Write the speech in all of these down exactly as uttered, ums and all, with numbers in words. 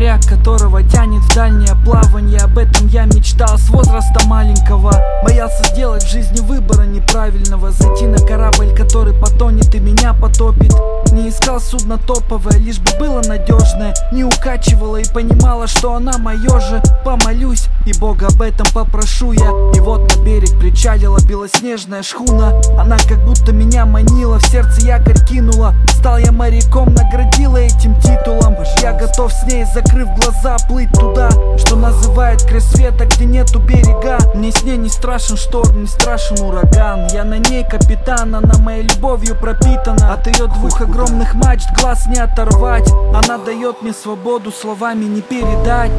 моряк, которого тянет в дальнее плавание. Об этом я мечтал с возраста маленького. Боялся сделать в жизни выбора неправильного, зайти на корабль, который потонет и меня потопит. Не искал судно топовое, лишь бы было надежное, не укачивала и понимала, что она мое же. Помолюсь и Бога об этом попрошу я. И вот на берег причалила белоснежная шхуна. Она как будто меня манила, в сердце якорь кинула. Стал я моряком, наградила этим титулом. Я готов с ней, закрыв глаза, плыть туда, что называют край света, где нету берега. Мне с ней не страшен шторм, не страшен ураган. Я на ней капитан, она моей любовью пропитана. От ее двух огромных мачт глаз не оторвать. Она дает мне свободу, словами не передать.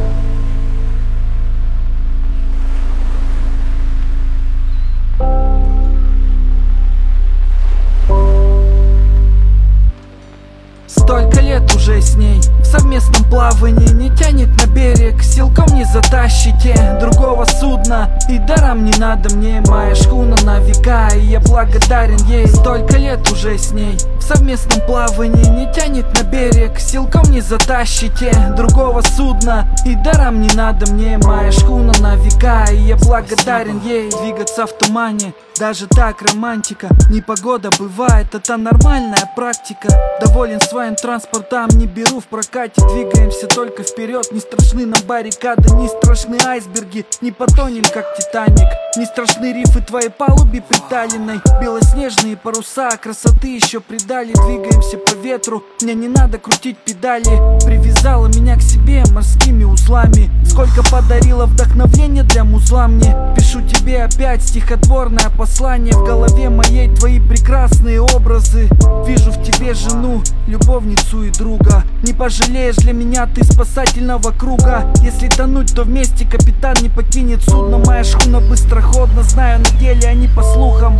Столько лет уже с ней в совместном плавании, не тянет на берег, силком не затащите другого судна. И даром не надо мне моя шхуна на века, и я благодарен ей. Столько лет уже с ней в совместном плавании, не тянет на берег, силком не затащите другого судна. И даром не надо мне моя шхуна на века, и я благодарен ей. Двигаться в тумане, даже так романтика. Непогода бывает, это нормальная практика. Доволен своим транспортом, не беру в прокате. Двигаемся только вперед, не страшны нам баррикады, не страшны айсберги, не потонем как Титаник. Не страшны рифы твоей палубе приталенной, белоснежные паруса красоты еще придали. Двигаемся по ветру, мне не надо крутить педали. Привязала меня к себе морскими узлами. Сколько подарила вдохновения для музла мне. Пишу тебе опять стихотворное послание. В голове моей твои прекрасные образы. Вижу в тебе жену, любовницу и друга. Не пожалеешь, для меня ты спасательного круга. Если тонуть, то вместе капитан не покинет судно. Моя шхуна быстроходна, знаю на деле, а не по слухам.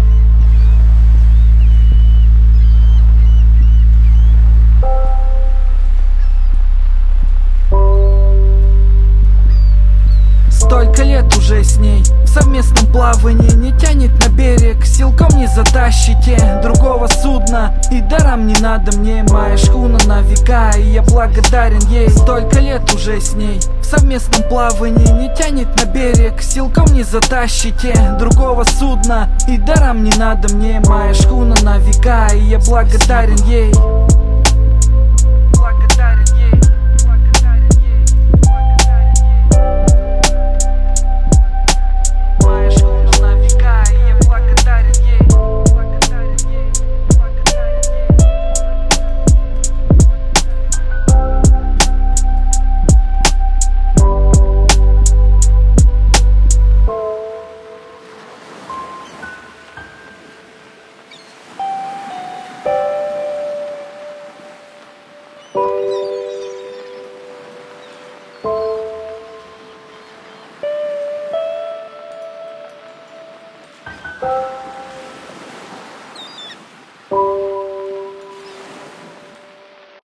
Столько лет уже с ней в совместном плавании, не тянет на берег, силком не затащите другого судна. И даром не надо мне моя шхуна на века, и я благодарен ей. Столько лет уже с ней в совместном плавании, не тянет на берег, силком не затащите другого судна. И даром не надо мне моя шхуна на века, и я благодарен ей.